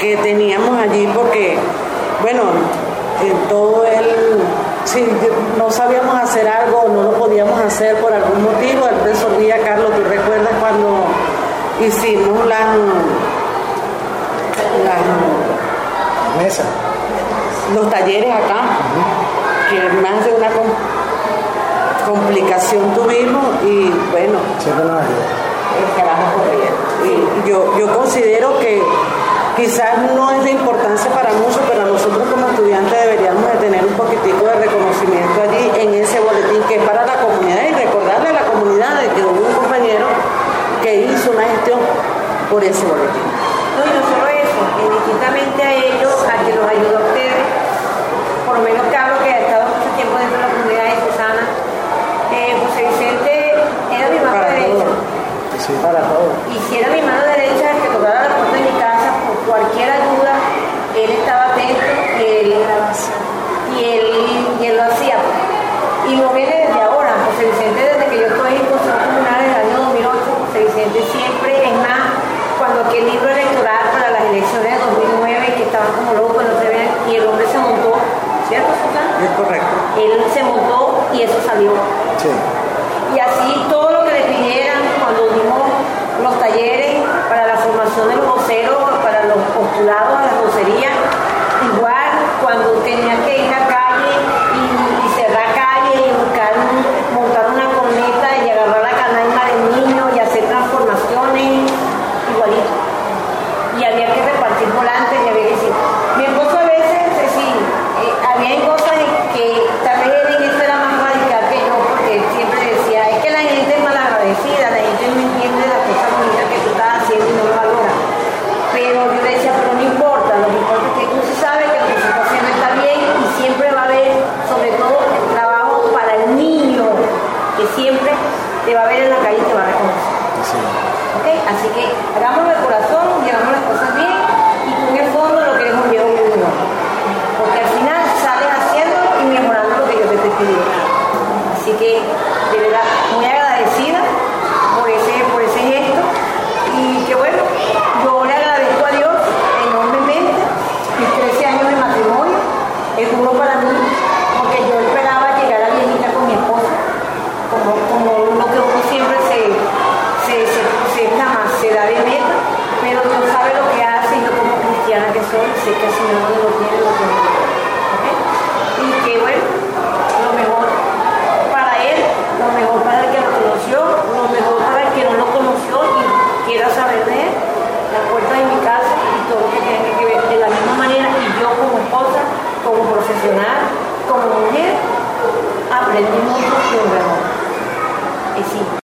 que teníamos allí, porque, bueno, todo él, si no sabíamos hacer algo o no lo podíamos hacer por algún motivo, él resolvía. Carlos, ¿tú recuerdas cuando hicimos las mesa, los talleres acá? Que más de una complicación tuvimos y bueno, siempre nos ayuda. el carajo corría. Y yo considero que quizás no es de importancia para muchos, pero nosotros como estudiantes deberíamos de tener un poquitico de reconocimiento allí en ese boletín que es para la comunidad, y recordarle a la comunidad de que hubo un compañero que hizo una gestión por ese boletín. No, y no solo eso, indistintamente a ellos, a que los ayuda a ustedes, por lo menos Carlos, que ha estado mucho tiempo dentro de la comunidad, de Susana, José Vicente era mi mano derecha. Sí, para todo. Y si era mi mano derecha el que tocara la puerta de mi casa por cualquier ayuda, él estaba atento y él lo hacía. Y no viene desde ahora. José Vicente, desde que yo estoy en Consejo Comunal en el año 2008, José Vicente siempre, es más, cuando aquel libro electoral para las elecciones de 2009, que estaban como locos, no se ven, y el hombre se montó, ¿cierto, Susana? Es correcto. Él se montó y eso salió. Sí. Y así todo lo que le pidieran cuando dimos los talleres para la formación de los voceros, para los postulados a las vocerías, igual cuando tenía que ir a calle y cerrar calle y montar una corneta y agarrar la canaima del niño y hacer transformaciones, igualito. Y había que repartir volantes y había que decir. Mi esposo a veces, sí, había cosas que tal vez en eso era más radical que yo, porque siempre decía, es que la gente es malagradecida, la gente no entiende la cosa bonita que tú estás haciendo y no lo valora. Pero yo le decía, pero no importa, lo que importa es que tú sabes que lo que se está haciendo está bien y siempre va a haber, sobre todo, el trabajo para el niño, que siempre te va a ver en la calle y te va a reconocer. Sí. ¿Ok? Así que hagámoslo de corazón y hagamos las cosas bien, y tú en el fondo lo que eres un viejo uno. Porque al final sales haciendo y mejorando lo que yo te estoy pidiendo. Así que, de verdad, muy agradecida por ese gesto. Y que bueno, yo le agradezco a Dios enormemente mis 13 años de matrimonio. Es duro para mí, porque yo esperaba llegar a viejita con mi esposo, como lo que uno siempre jamás se da de meta, pero Dios sabe lo que hace, y yo como cristiana que soy, sé que el Señor lo tiene, ¿okay? Y que bueno, lo mejor para él, lo mejor para el que lo conoció, lo mejor para el que no lo conoció y quiera saber de él, la puerta de mi casa y todo lo que tiene que ver de la misma manera. Y yo como esposa, como profesional, como mujer, aprendí mucho de un amor. Y sí.